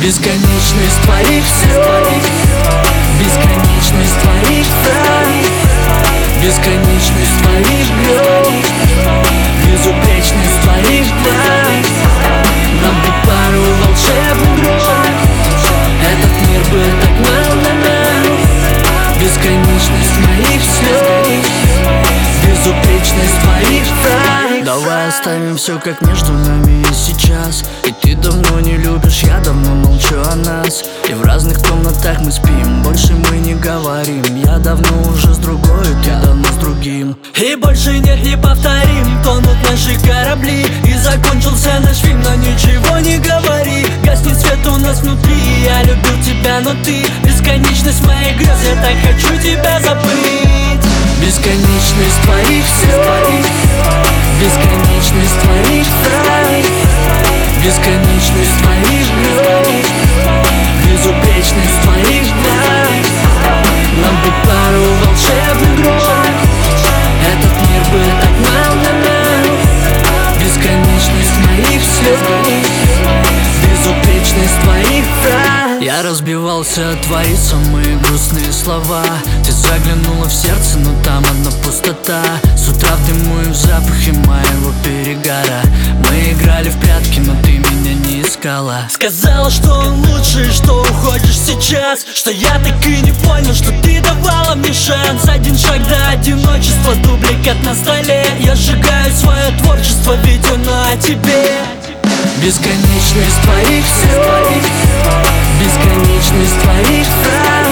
Бесконечность твоих слез, бесконечность твоих фраз, бесконечность твоих грез, безупречность твоих глаз. Нам бы пару волшебных грез, этот мир бы так мал на нас. Бесконечность моих слез, безупречность твоих фраз. Давай оставим все как между нами и сейчас. И ты давно не любишь, я давно молчу о нас. И в разных комнатах мы спим, больше мы не говорим. Я давно уже с другой, ты давно с другим. И больше нет, не повторим, тонут наши корабли. И закончился наш фильм, но ничего не говори. Гаснет свет у нас внутри, я любил тебя, но ты бесконечность моих грез, я так хочу тебя забыть. Бесконечность твоих слез, бесконечность твоих фраз, бесконечность твоих грез, безупречность твоих глаз. Нам бы пару волшебных грез, этот мир бы так мал на нас. Бесконечность моих слез, безупречность твоих фраз. Я разбивался о твои самые грустные слова. Ты заглянула в сердце, но там одна пустота. С утра в дыму и в запахе моего перегара. Мы играли в прятки, но ты меня не искала. Сказала, что он лучше, что уходишь сейчас. Что я так и не понял, что ты давала мне шанс. Один шаг до одиночества, дубликат на столе. Я сжигаю свое творчество, ведь оно о тебе. Бесконечность твоих слез, бесконечность твоих фраз,